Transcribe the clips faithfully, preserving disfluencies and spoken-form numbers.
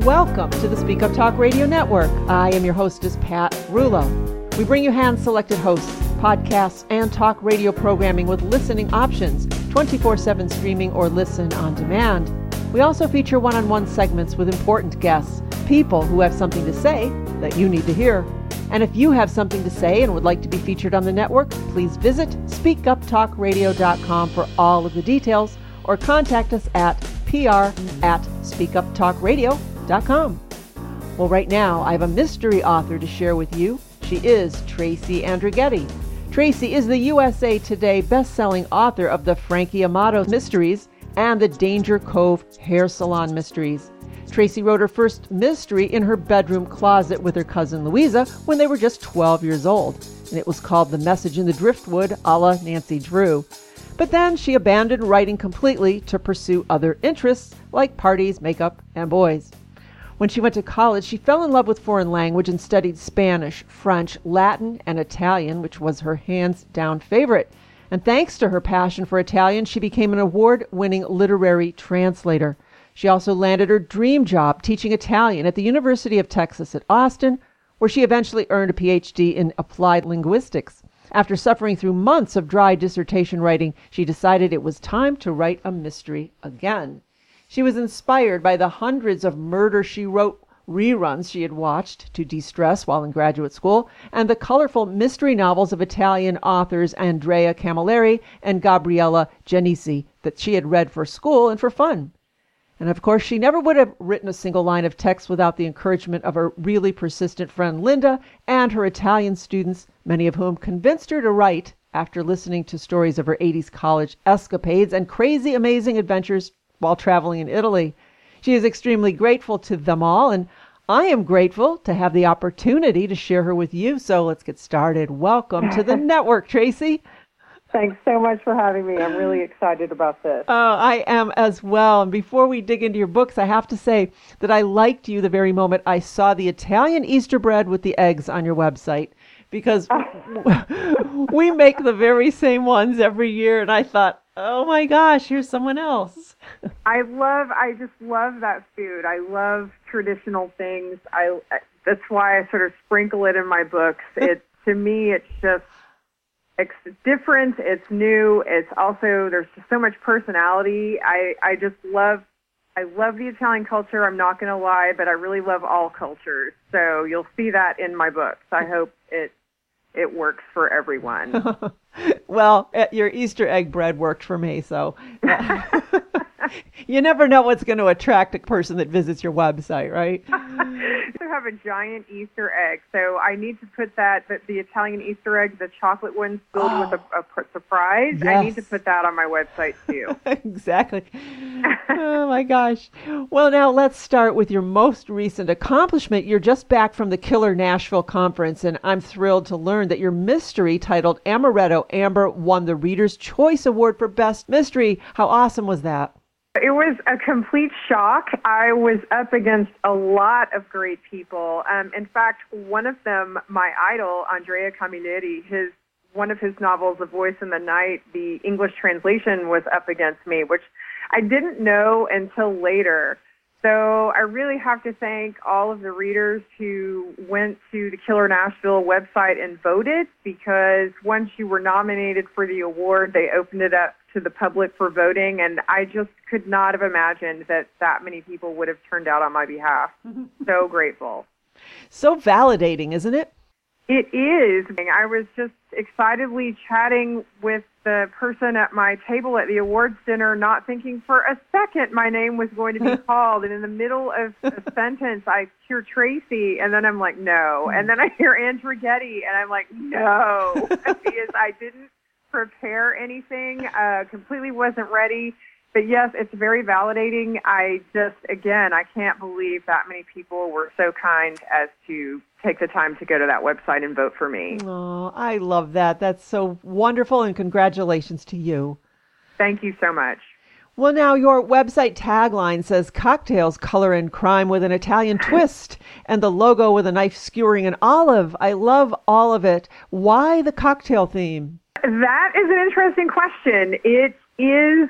Welcome to the Speak Up Talk Radio Network. I am your hostess, Pat Rulo. We bring you hand-selected hosts, podcasts, and talk radio programming with listening options, twenty-four seven streaming or listen on demand. We also feature one-on-one segments with important guests, people who have something to say that you need to hear. And if you have something to say and would like to be featured on the network, please visit speak up talk radio dot com for all of the details or contact us at pr at speak up talk radio dot com. Well, right now, I have a mystery author to share with you. She is Tracy Andrighetti. Tracy is the U S A Today best-selling author of the Frankie Amato Mysteries and the Danger Cove Hair Salon Mysteries. Tracy wrote her first mystery in her bedroom closet with her cousin Louisa when they were just twelve years old, and it was called The Message in the Driftwood, a la Nancy Drew. But then she abandoned writing completely to pursue other interests like parties, makeup, and boys. When she went to college, she fell in love with foreign language and studied Spanish, French, Latin, and Italian, which was her hands-down favorite. And thanks to her passion for Italian, she became an award-winning literary translator. She also landed her dream job teaching Italian at the University of Texas at Austin, where she eventually earned a P H D in applied linguistics. After suffering through months of dry dissertation writing, she decided it was time to write a mystery again. She was inspired by the hundreds of Murder, She Wrote reruns she had watched to de-stress while in graduate school, and the colorful mystery novels of Italian authors Andrea Camilleri and Gabriella Genesi that she had read for school and for fun. And of course, she never would have written a single line of text without the encouragement of her really persistent friend Linda and her Italian students, many of whom convinced her to write after listening to stories of her eighties college escapades and crazy, amazing adventures while traveling in Italy. She is extremely grateful to them all, and I am grateful to have the opportunity to share her with you. So let's get started. Welcome to the network, Tracy. Thanks so much for having me. I'm really excited about this. Oh, I am as well. And before we dig into your books, I have to say that I liked you the very moment I saw the Italian Easter bread with the eggs on your website, because we make the very same ones every year. And I thought, oh my gosh, here's someone else. I love, I just love that food. I love traditional things. I, that's why I sort of sprinkle it in my books. It, to me, it's just, it's different, it's new, it's also, there's just so much personality. I, I just love, I love the Italian culture, I'm not going to lie, but I really love all cultures. So you'll see that in my books. I hope it it works for everyone. Well, your Easter egg bread worked for me, so you never know what's going to attract a person that visits your website, right? To have a giant Easter egg, so I need to put that, the, the Italian Easter egg, the chocolate one filled oh. with a, a surprise. Yes. I need to put that on my website too. Exactly. Oh my gosh. Well, now let's start with your most recent accomplishment. You're just back from the Killer Nashville conference, and I'm thrilled to learn that your mystery titled Amaretto Amber won the Reader's Choice Award for Best Mystery. How awesome was that? It was a complete shock. I was up against a lot of great people. Um, in fact, one of them, my idol, Andrea Camilleri, his one of his novels, A Voice in the Night, the English translation was up against me, which I didn't know until later. So I really have to thank all of the readers who went to the Killer Nashville website and voted, because once you were nominated for the award, they opened it up to the public for voting, and I just could not have imagined that that many people would have turned out on my behalf. So grateful. So validating, isn't it? It is. I was just excitedly chatting with the person at my table at the awards dinner, not thinking for a second my name was going to be called. And in the middle of a sentence, I hear Tracy, and then I'm like, no. And then I hear Andrighetti, and I'm like, no, because I didn't prepare anything, uh, completely wasn't ready. But yes, it's very validating. I just, again, I can't believe that many people were so kind as to take the time to go to that website and vote for me. Oh, I love that. That's so wonderful, and congratulations to you. Thank you so much. Well, now your website tagline says cocktails, color, and crime with an Italian twist, and the logo with a knife skewering an olive. I love all of it. Why the cocktail theme? That is an interesting question. It is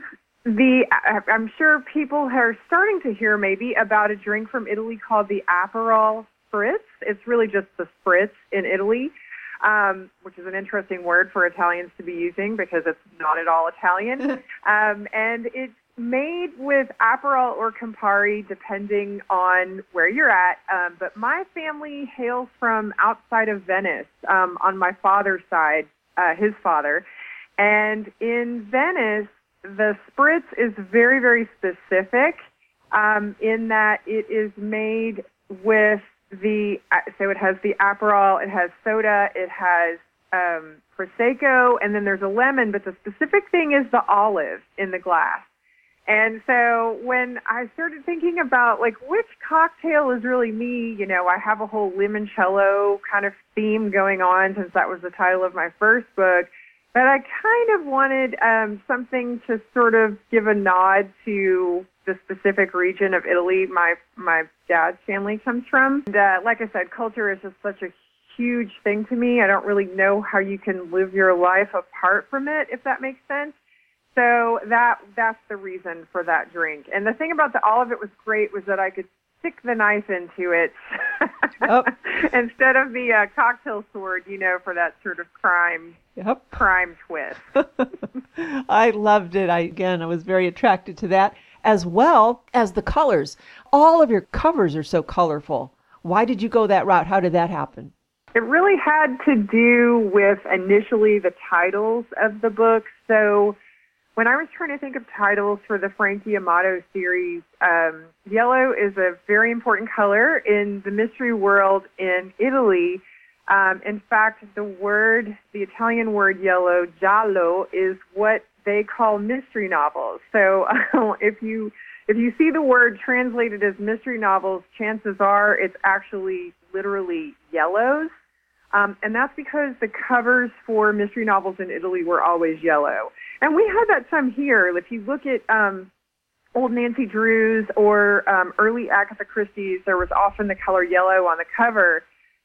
the I'm sure people are starting to hear maybe about a drink from Italy called the Aperol Spritz. It's really just the Spritz in Italy, um, which is an interesting word for Italians to be using because it's not at all Italian. um, and it's made with Aperol or Campari, depending on where you're at. Um, but my family hails from outside of Venice um, on my father's side, uh, his father. And in Venice, the Spritz is very, very specific um, in that it is made with the, so it has the Aperol, it has soda, it has um, Prosecco, and then there's a lemon, but the specific thing is the olive in the glass. And so when I started thinking about, like, which cocktail is really me, you know, I have a whole limoncello kind of theme going on since that was the title of my first book. But I kind of wanted um, something to sort of give a nod to the specific region of Italy my my dad's family comes from. And uh, like I said, culture is just such a huge thing to me. I don't really know how you can live your life apart from it, if that makes sense. So that that's the reason for that drink. And the thing about the olive, it was great, was that I could stick the knife into it oh. instead of the uh, cocktail sword, you know, for that sort of crime yep. crime twist. I loved it. I again, I was very attracted to that, as well as the colors. All of your covers are so colorful. Why did you go that route? How did that happen? It really had to do with initially the titles of the books. So when I was trying to think of titles for the Frankie Amato series, um, yellow is a very important color in the mystery world in Italy. Um, in fact, the word, the Italian word yellow, giallo, is what they call mystery novels. So uh, if you if you see the word translated as mystery novels, chances are it's actually literally yellows. Um, and that's because the covers for mystery novels in Italy were always yellow. And we had that some here. If you look at um, old Nancy Drews or um, early Agatha Christie's, there was often the color yellow on the cover.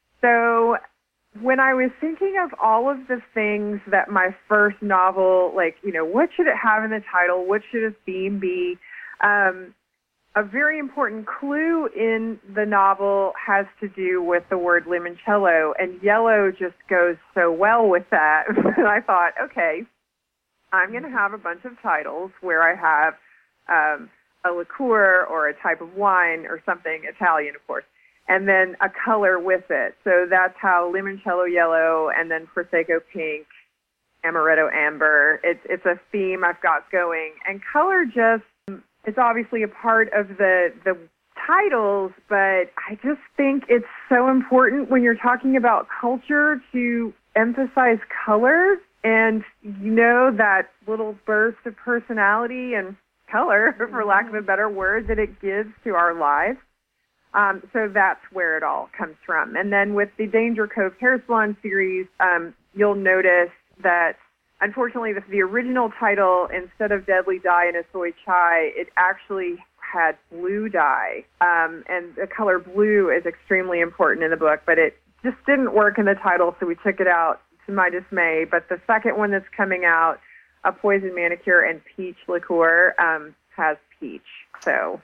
So when I was thinking of all of the things that my first novel, like, you know, what should it have in the title? What should its theme be? Um, a very important clue in the novel has to do with the word limoncello, and yellow just goes so well with that. And I thought, okay, I'm going to have a bunch of titles where I have um, a liqueur or a type of wine or something, Italian, of course, and then a color with it. So that's how limoncello yellow, and then Prosecco pink, amaretto amber. It's, it's a theme I've got going. And color just, it's obviously a part of the, the titles, but I just think it's so important when you're talking about culture to emphasize color. And, you know, that little burst of personality and color, for lack of a better word, that it gives to our lives. Um, so that's where it all comes from. And then with the Danger Cove Hair Salon series, um, you'll notice that, unfortunately, the, the original title, instead of Deadly Dye in a Soy Chai, it actually had blue dye. Um, and the color blue is extremely important in the book, but it just didn't work in the title, so we took it out, to my dismay. But the second one that's coming out, A Poison Manicure and Peach Liqueur, um, has peach. So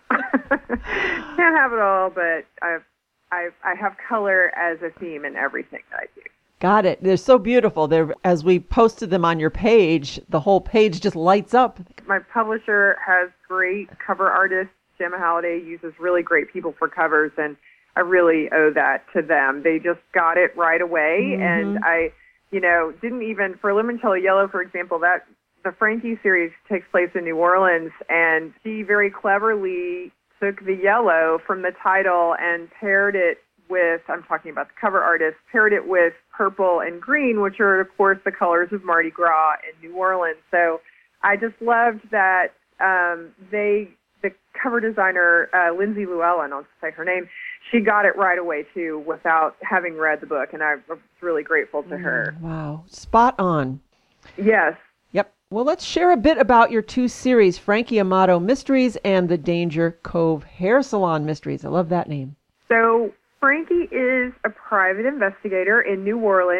can't have it all, but I've, I've, I have color as a theme in everything that I do. Got it. They're so beautiful. They're, as we posted them on your page, the whole page just lights up. My publisher has great cover artists. Gemma Halliday uses really great people for covers, and I really owe that to them. They just got it right away, mm-hmm. and I, you know, didn't even, for Limoncello Yellow, for example, that the Frankie series takes place in New Orleans, and she very cleverly took the yellow from the title and paired it with, I'm talking about the cover artist, paired it with purple and green, which are, of course, the colors of Mardi Gras in New Orleans. So I just loved that um, they, the cover designer, uh, Lindsay Llewellyn, I'll just say her name, she got it right away, too, without having read the book, and I was really grateful to her. Wow. Spot on. Yes. Yep. Well, let's share a bit about your two series, Frankie Amato Mysteries and the Danger Cove Hair Salon Mysteries. I love that name. So Frankie is a private investigator in New Orleans,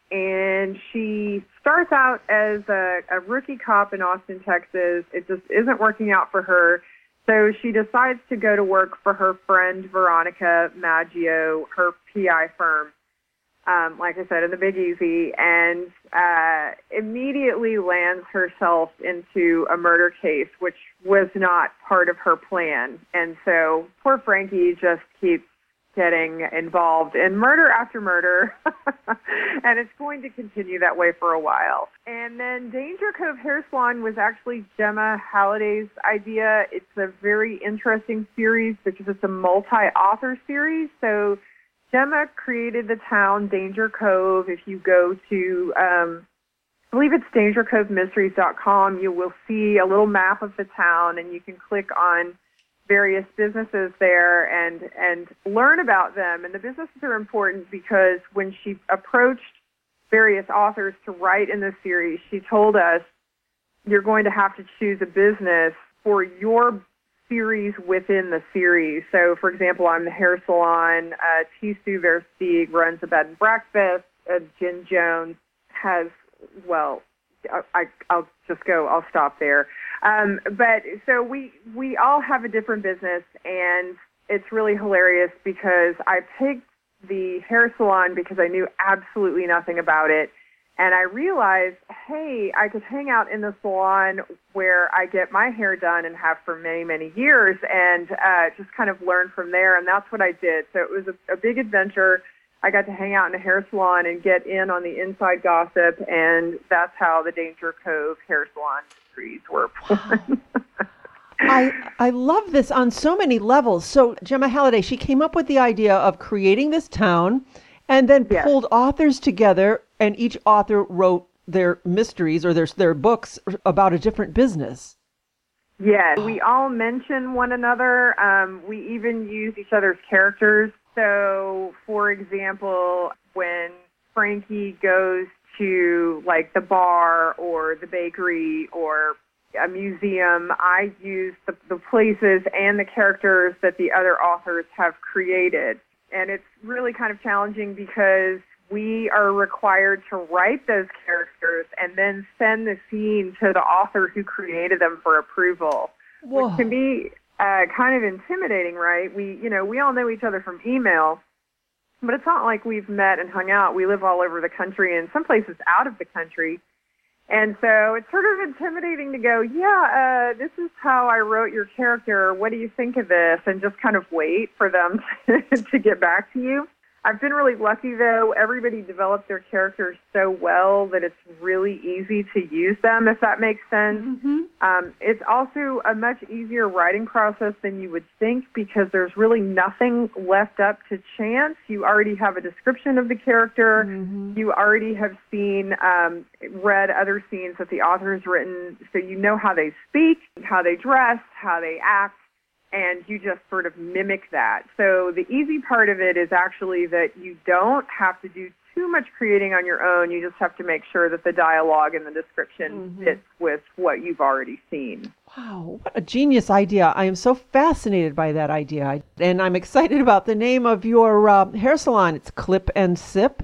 and she starts out as a, a rookie cop in Austin, Texas. It just isn't working out for her. So she decides to go to work for her friend Veronica Maggio, her P I firm, um, like I said, in the Big Easy, and uh, immediately lands herself into a murder case, which was not part of her plan. And so poor Frankie just keeps getting involved in murder after murder, and it's going to continue that way for a while. And then Danger Cove Hair Salon was actually Gemma Halliday's idea. It's a very interesting series because it's a multi-author series. So Gemma created the town Danger Cove. If you go to, um, I believe it's danger cove mysteries dot com, you will see a little map of the town, and you can click on various businesses there and and learn about them. And the businesses are important because when she approached various authors to write in this series, she told us, you're going to have to choose a business for your series within the series. So, for example, I'm the hair salon. Uh, Tissu Versteeg runs a bed and breakfast. Uh, Jen Jones has, well, I, I'll just go, I'll stop there. Um, but so we, we all have a different business, and it's really hilarious because I picked the hair salon because I knew absolutely nothing about it. And I realized, hey, I could hang out in the salon where I get my hair done and have for many, many years, and uh, just kind of learn from there. And that's what I did. So it was a, a big adventure. I got to hang out in a hair salon and get in on the inside gossip, and that's how the Danger Cove Hair Salon Mysteries were born. I I love this on so many levels. So Gemma Halliday, she came up with the idea of creating this town and then Yes. pulled authors together, and each author wrote their mysteries or their, their books about a different business. Yes, we all mention one another. Um, we even use each other's characters. So, for example, when Frankie goes to, like, the bar or the bakery or a museum, I use the, the places and the characters that the other authors have created. And it's really kind of challenging because we are required to write those characters and then send the scene to the author who created them for approval, Whoa. which can be uh, kind of intimidating, right? We, you know, we all know each other from email, but it's not like we've met and hung out. We live all over the country and some places out of the country. And so it's sort of intimidating to go, yeah, uh, this is how I wrote your character. What do you think of this? And just kind of wait for them to get back to you. I've been really lucky, though. Everybody developed their characters so well that it's really easy to use them, if that makes sense. Mm-hmm. Um, it's also a much easier writing process than you would think because there's really nothing left up to chance. You already have a description of the character. Mm-hmm. You already have seen, um, read other scenes that the author has written, so you know how they speak, how they dress, how they act, and you just sort of mimic that. So the easy part of it is actually that you don't have to do too much creating on your own. You just have to make sure that the dialogue and the description Mm-hmm. fits with what you've already seen. Wow, what a genius idea. I am so fascinated by that idea. And I'm excited about the name of your uh, hair salon. It's Clip and Sip.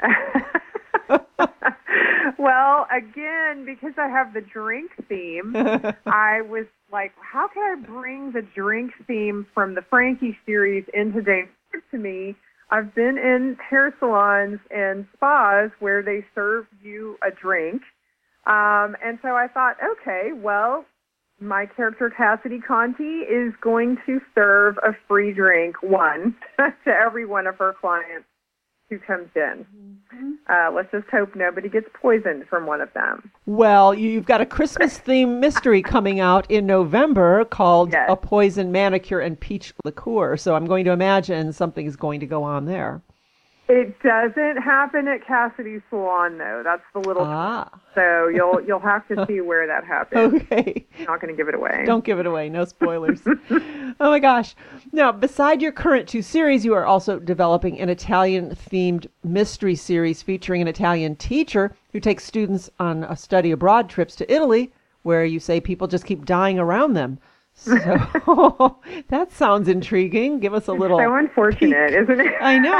Well, again, because I have the drink theme, I was like, how can I bring the drink theme from the Frankie series into Danger to me? I've been in hair salons and spas where they serve you a drink. Um, and so I thought, okay, well, my character Cassidy Conti is going to serve a free drink, one, to every one of her clients who comes in. Mm-hmm. Uh, let's just hope nobody gets poisoned from one of them. Well, you've got a Christmas-themed mystery coming out in November called Yes. A Poison Manicure and Peach Liqueur. So I'm going to imagine something is going to go on there. It doesn't happen at Cassidy's salon, though. That's the little. Ah. So you'll you'll have to see where that happens. Okay. I'm not going to give it away. Don't give it away. No spoilers. Oh, my gosh. Now, beside your current two series, you are also developing an Italian-themed mystery series featuring an Italian teacher who takes students on a study abroad trips to Italy, where you say people just keep dying around them. So that sounds intriguing. Give us a little So unfortunate, peek. isn't it? I know.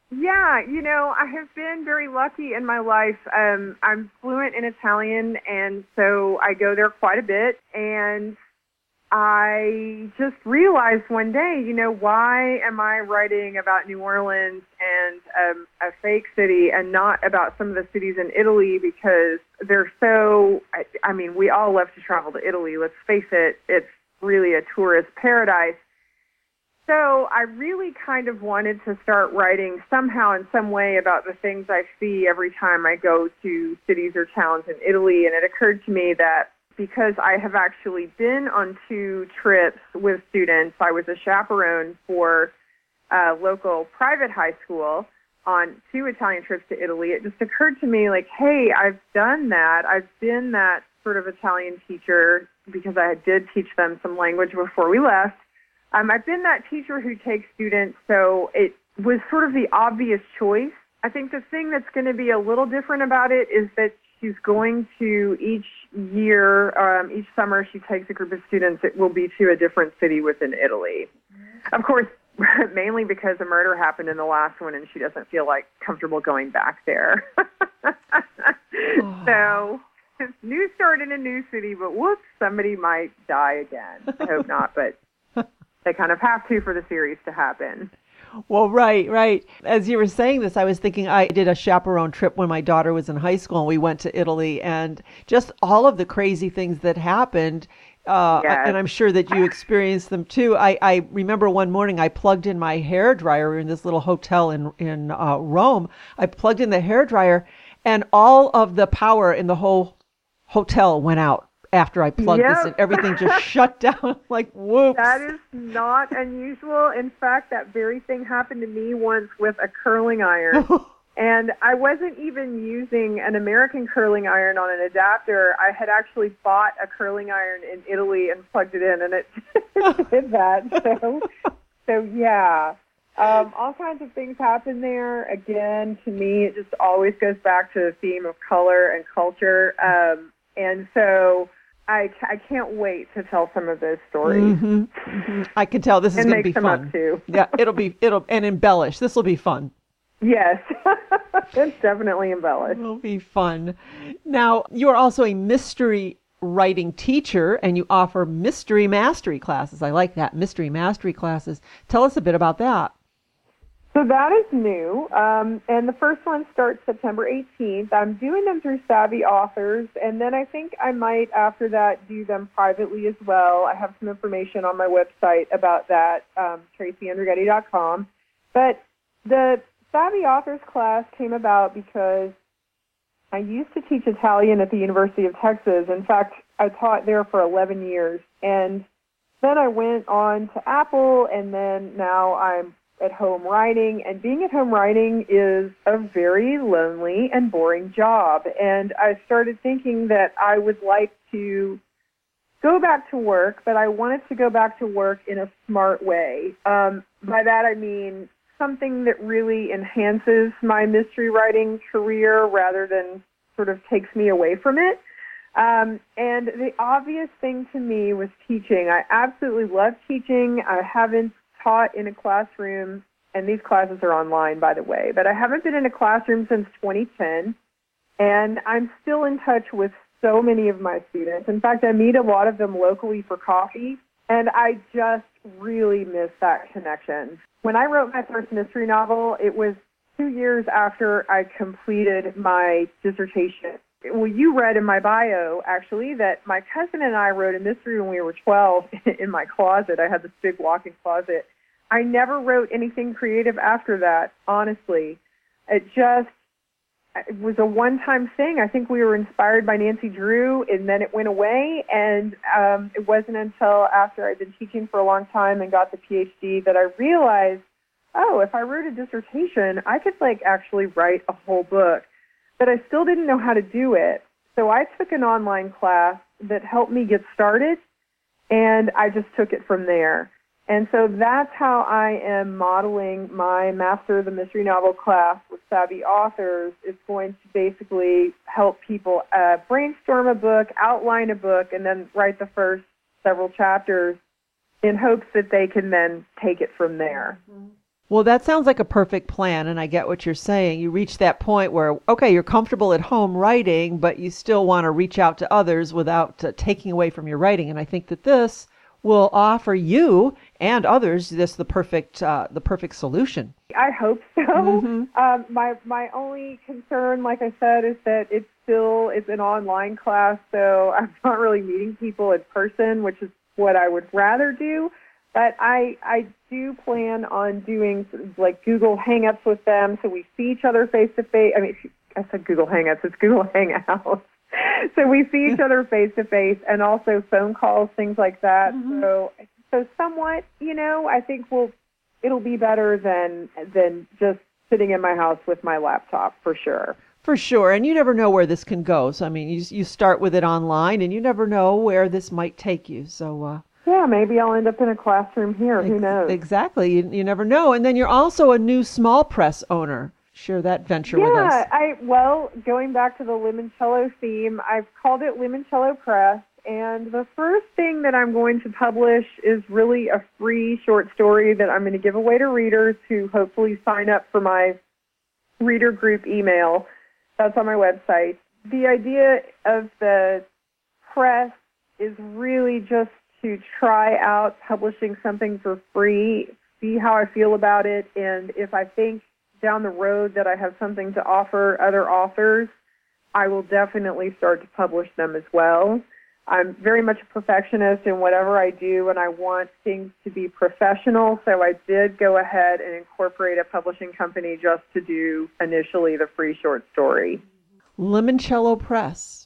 Yeah, you know, I have been very lucky in my life. Um, I'm fluent in Italian, and so I go there quite a bit. And I just realized one day, you know, why am I writing about New Orleans and um, a fake city and not about some of the cities in Italy? Because they're so, I, I mean, we all love to travel to Italy. Let's face it, it's really a tourist paradise. So I really kind of wanted to start writing somehow in some way about the things I see every time I go to cities or towns in Italy. And it occurred to me that because I have actually been on two trips with students, I was a chaperone for a local private high school on two Italian trips to Italy. It just occurred to me like, hey, I've done that. I've been that sort of Italian teacher because I did teach them some language before we left. Um, I've been that teacher who takes students, so it was sort of the obvious choice. I think the thing that's going to be a little different about it is that she's going to each year, um, each summer she takes a group of students, it will be to a different city within Italy. Of course, mainly because a murder happened in the last one and she doesn't feel like comfortable going back there. So, new start in a new city, but whoops, somebody might die again. I hope not, but they kind of have to for the series to happen. Well, right, right. As you were saying this, I was thinking I did a chaperone trip when my daughter was in high school and we went to Italy, and just all of the crazy things that happened. Uh, Yes. And I'm sure that you experienced them too. I, I remember one morning I plugged in my hair dryer. We were in this little hotel in, in uh, Rome. I plugged in the hair dryer and all of the power in the whole hotel went out. After I plugged Yep. this in, everything just shut down. Like, whoops. That is not unusual. In fact, that very thing happened to me once with a curling iron. And I wasn't even using an American curling iron on an adapter. I had actually bought a curling iron in Italy and plugged it in, and it did that. So, so yeah. Um, all kinds of things happen there. Again, to me, it just always goes back to the theme of color and culture. Um, and so I, I can't wait to tell some of those stories. Mm-hmm, mm-hmm. I can tell this is And going to be make them fun. up too. Yeah, it'll be it'll and embellish. This will be fun. Yes, it's definitely embellished. It'll be fun. Now, you are also a mystery writing teacher, and you offer mystery mastery classes. I like that, mystery mastery classes. Tell us a bit about that. So that is new, um, and the first one starts September eighteenth. I'm doing them through Savvy Authors, and then I think I might, after that, do them privately as well. I have some information on my website about that, um, tracy andregetti dot com. But the Savvy Authors class came about because I used to teach Italian at the University of Texas. In fact, I taught there for eleven years, and then I went on to Apple, and then now I'm at home writing, and being at home writing is a very lonely and boring job. And I started thinking that I would like to go back to work, but I wanted to go back to work in a smart way. Um, by that I mean something that really enhances my mystery writing career rather than sort of takes me away from it. Um, and the obvious thing to me was teaching. I absolutely love teaching. I haven't taught in a classroom, and these classes are online, by the way, but I haven't been in a classroom since twenty ten, and I'm still in touch with so many of my students. In fact, I meet a lot of them locally for coffee, and I just really miss that connection. When I wrote my first mystery novel, it was two years after I completed my dissertation. Well, you read in my bio, actually, that my cousin and I wrote a mystery when we were twelve in my closet. I had this big walk-in closet. I never wrote anything creative after that, honestly. It just it was a one-time thing. I think we were inspired by Nancy Drew, and then it went away. And um, it wasn't until after I'd been teaching for a long time and got the P H D that I realized, oh, if I wrote a dissertation, I could, like, actually write a whole book. But I still didn't know how to do it. So I took an online class that helped me get started, and I just took it from there. And so that's how I am modeling my Master of the Mystery Novel class with Savvy Authors. It's going to basically help people uh, brainstorm a book, outline a book, and then write the first several chapters in hopes that they can then take it from there. Well, that sounds like a perfect plan, and I get what you're saying. You reach that point where, okay, you're comfortable at home writing, but you still want to reach out to others without uh, taking away from your writing. And I think that this will offer you and others this the perfect uh, the perfect solution. I hope so. Mm-hmm. Um, my my only concern, like I said, is that it's still it's an online class, so I'm not really meeting people in person, which is what I would rather do. But I I do plan on doing like Google Hangouts with them, so we see each other face to face. I mean, I said Google Hangouts, it's Google Hangouts. So we see each other face to face, and also phone calls, things like that. Mm-hmm. So so somewhat, you know, I think we'll it'll be better than than just sitting in my house with my laptop, for sure. For sure, and you never know where this can go. So I mean, you you start with it online, and you never know where this might take you. So. Uh, Yeah, maybe I'll end up in a classroom here. Who knows? Exactly. You, you never know. And then you're also a new small press owner. Share that venture yeah, with us. Yeah, I well, going back to the Limoncello theme, I've called it Limoncello Press. And the first thing that I'm going to publish is really a free short story that I'm going to give away to readers who hopefully sign up for my reader group email. That's on my website. The idea of the press is really just to try out publishing something for free, see how I feel about it, and if I think down the road that I have something to offer other authors, I will definitely start to publish them as well. I'm very much a perfectionist in whatever I do, and I want things to be professional, so I did go ahead and incorporate a publishing company just to do initially the free short story. Limoncello Press.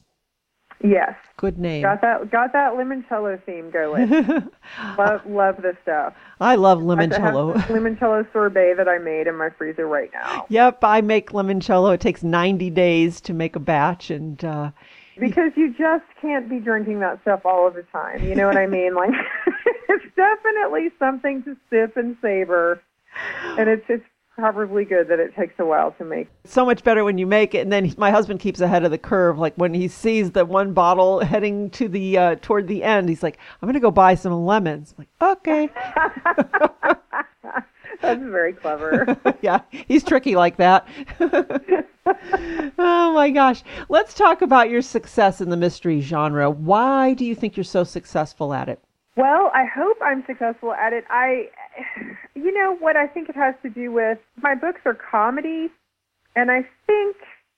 Yes. Good name. Got that got that limoncello theme going. love love this stuff. I love limoncello. I have limoncello sorbet that I made in my freezer right now. Yep, I make limoncello. It takes ninety days to make a batch, and uh because you just can't be drinking that stuff all of the time. You know what I mean? Like it's definitely something to sip and savor. And it's it's probably good that it takes a while to make. It's so much better when you make it, and then he, my husband keeps ahead of the curve. Like when he sees the one bottle heading to the uh, toward the end, he's like, "I'm going to go buy some lemons." I'm like, okay. That's very clever. Yeah, he's tricky like that. Oh my gosh. Let's talk about your success in the mystery genre. Why do you think you're so successful at it? Well, I hope I'm successful at it. I, you know, what I think it has to do with, my books are comedy, and I think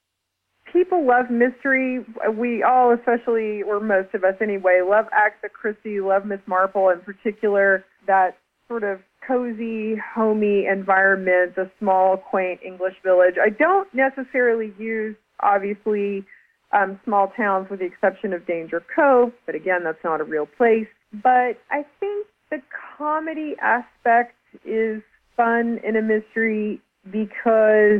people love mystery. We all, especially, or most of us anyway, love Agatha Christie, love Miss Marple in particular, that sort of cozy, homey environment, the small, quaint English village. I don't necessarily use, obviously, um, small towns with the exception of Danger Cove, but again, that's not a real place. But I think the comedy aspect is fun in a mystery because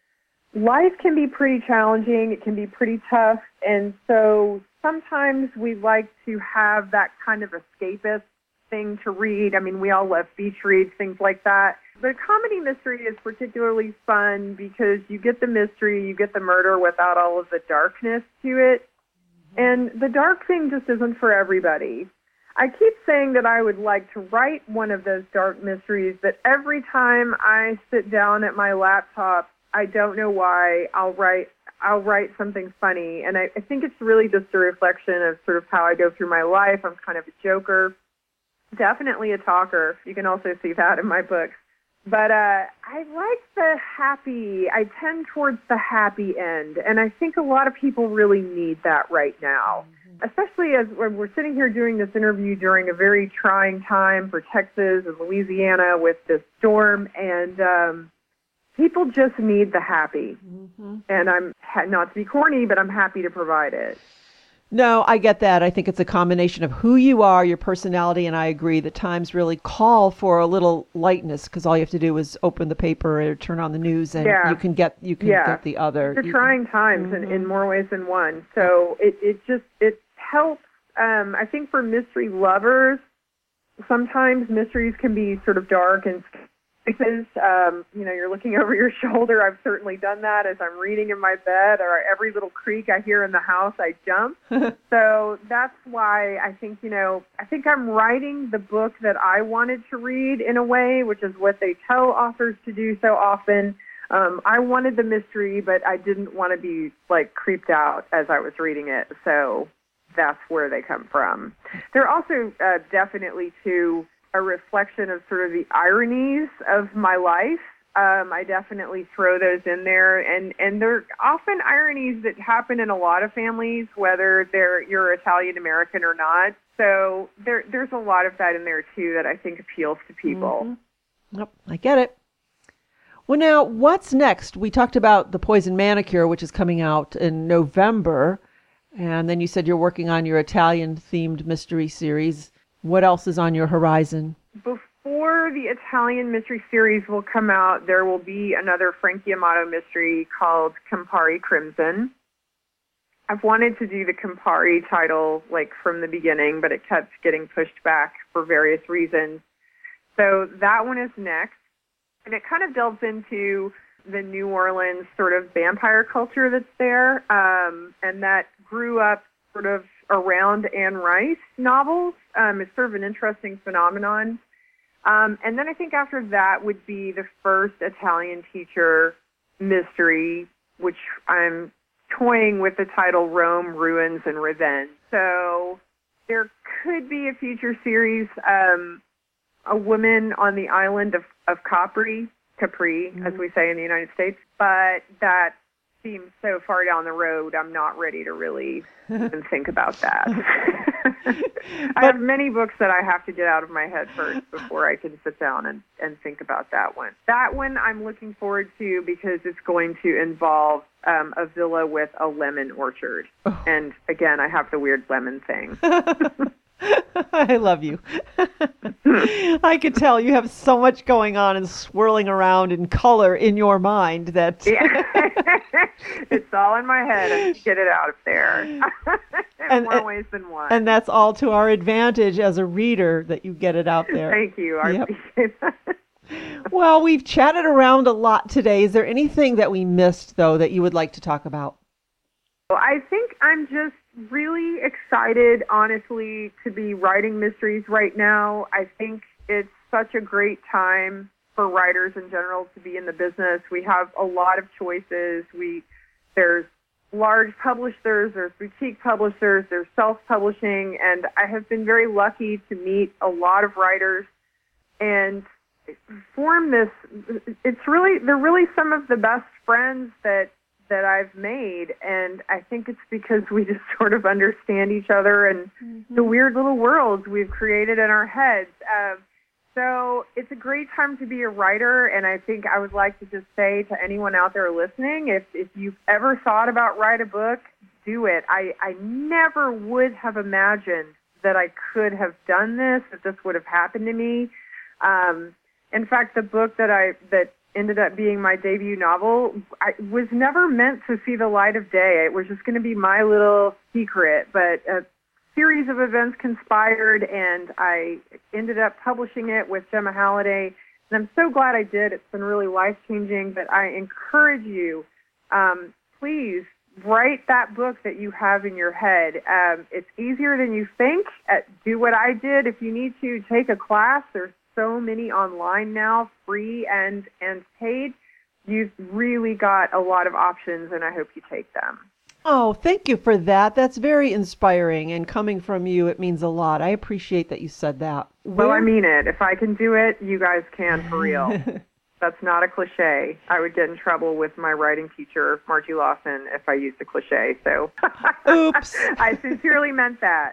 life can be pretty challenging. It can be pretty tough. And so sometimes we like to have that kind of escapist thing to read. I mean, we all love beach reads, things like that. But a comedy mystery is particularly fun because you get the mystery, you get the murder without all of the darkness to it. And the dark thing just isn't for everybody. I keep saying that I would like to write one of those dark mysteries, but every time I sit down at my laptop, I don't know why, I'll write I'll write something funny. And I, I think it's really just a reflection of sort of how I go through my life. I'm kind of a joker, definitely a talker. You can also see that in my books. But uh, I like the happy, I tend towards the happy end. And I think a lot of people really need that right now. Especially as we're sitting here doing this interview during a very trying time for Texas and Louisiana with this storm, and um, people just need the happy. Mm-hmm. And I'm, not to be corny, but I'm happy to provide it. No, I get that. I think it's a combination of who you are, your personality, and I agree that times really call for a little lightness because all you have to do is open the paper or turn on the news and yeah. you can get you can yeah. get the other. They're you trying can, times mm-hmm. in, in more ways than one. So it, it just it helps. Um, I think for mystery lovers, sometimes mysteries can be sort of dark and places. Um, you know, you're looking over your shoulder. I've certainly done that as I'm reading in my bed, or every little creak I hear in the house, I jump. So that's why I think, you know, I think I'm writing the book that I wanted to read in a way, which is what they tell authors to do so often. Um, I wanted the mystery, but I didn't want to be, like, creeped out as I was reading it. So that's where they come from. They're also uh, definitely, too, a reflection of sort of the ironies of my life. Um, I definitely throw those in there, and, and they're often ironies that happen in a lot of families, whether they're you're Italian American or not. So there there's a lot of that in there too that I think appeals to people. Mm-hmm. Yep, I get it. Well, now what's next? We talked about The Poison Manicure, which is coming out in November, and then you said you're working on your Italian-themed mystery series. What else is on your horizon? Before the Italian mystery series will come out, there will be another Frankie Amato mystery called Campari Crimson. I've wanted to do the Campari title like from the beginning, but it kept getting pushed back for various reasons. So that one is next. And it kind of delves into the New Orleans sort of vampire culture that's there, um, and that grew up sort of around Anne Rice novels. Um, it's sort of an interesting phenomenon. Um, and then I think after that would be the first Italian teacher mystery, which I'm toying with the title Rome, Ruins, and Revenge. So there could be a future series, um, a woman on the island of, of Capri, Capri, mm-hmm. as we say in the United States, but that seems so far down the road, I'm not ready to really even think about that. I have many books that I have to get out of my head first before I can sit down and, and think about that one. That one I'm looking forward to because it's going to involve um, a villa with a lemon orchard. Oh. And again, I have the weird lemon thing. I love you. I could tell you have so much going on and swirling around in color in your mind that... Yeah. It's all in my head. I can get it out of there. In and, more ways than one. And that's all to our advantage as a reader that you get it out there. Thank you. I yep. appreciate that. Well, we've chatted around a lot today. Is there anything that we missed, though, that you would like to talk about? Well, I think I'm just really excited, honestly, to be writing mysteries right now. I think it's such a great time for writers in general to be in the business. We have a lot of choices. We there's large publishers, there's boutique publishers, there's self-publishing, and I have been very lucky to meet a lot of writers and form this. It's really they're really some of the best friends that that I've made, and I think it's because we just sort of understand each other and mm-hmm. the weird little worlds we've created in our heads. Um, so it's a great time to be a writer, and I think I would like to just say to anyone out there listening, if, if you've ever thought about write a book, do it. I, I never would have imagined that I could have done this, that this would have happened to me. Um, in fact, the book that I that ended up being my debut novel, I was never meant to see the light of day. It was just going to be my little secret, but a series of events conspired, and I ended up publishing it with Gemma Halliday, and I'm so glad I did. It's been really life-changing, but I encourage you, um, please write that book that you have in your head. Um, it's easier than you think. Uh, do what I did. If you need to, take a class. There's so many online now, free and, and paid. You've really got a lot of options, and I hope you take them. Oh, thank you for that. That's very inspiring, and coming from you, it means a lot. I appreciate that you said that. Where... Well, I mean it. If I can do it, you guys can for real. That's not a cliche. I would get in trouble with my writing teacher, Margie Lawson, if I used a cliche. So, oops. I sincerely meant that.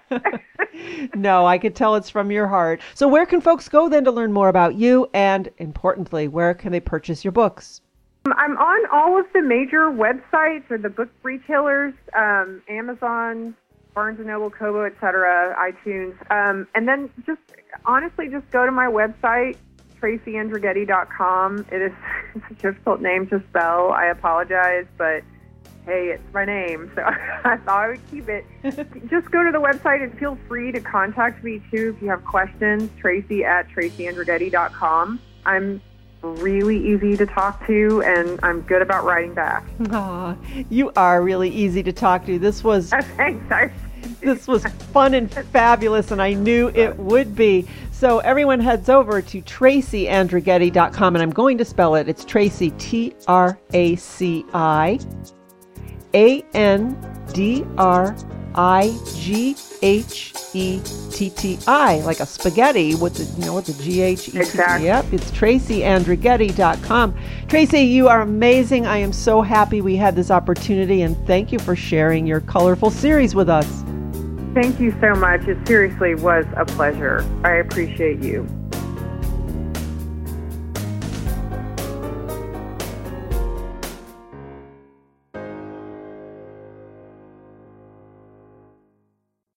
No, I could tell it's from your heart. So where can folks go then to learn more about you? And importantly, where can they purchase your books? I'm on all of the major websites or the book retailers, um, Amazon, Barnes and Noble, Kobo, et cetera, iTunes. Um, and then just honestly, just go to my website, Tracy Andrighetti dot com. It is it's a difficult name to spell. I apologize, but hey, it's my name, so I thought I would keep it. Just go to the website and feel free to contact me, too, if you have questions, Tracy at Tracy Andrighetti dot com. I'm really easy to talk to, and I'm good about writing back. Aw, you are really easy to talk to. This was Thanks. I this was fun and fabulous, and I knew it would be. So everyone heads over to Tracy Andrighetti dot com, and I'm going to spell it. It's Tracy, T R A C I A N D R I G H E T T I, like a spaghetti with the, you know, with the G H E T T. Exactly. Yep, it's Tracy Andrighetti dot com. Tracy, you are amazing. I am so happy we had this opportunity, and thank you for sharing your colorful series with us. Thank you so much. It seriously was a pleasure. I appreciate you.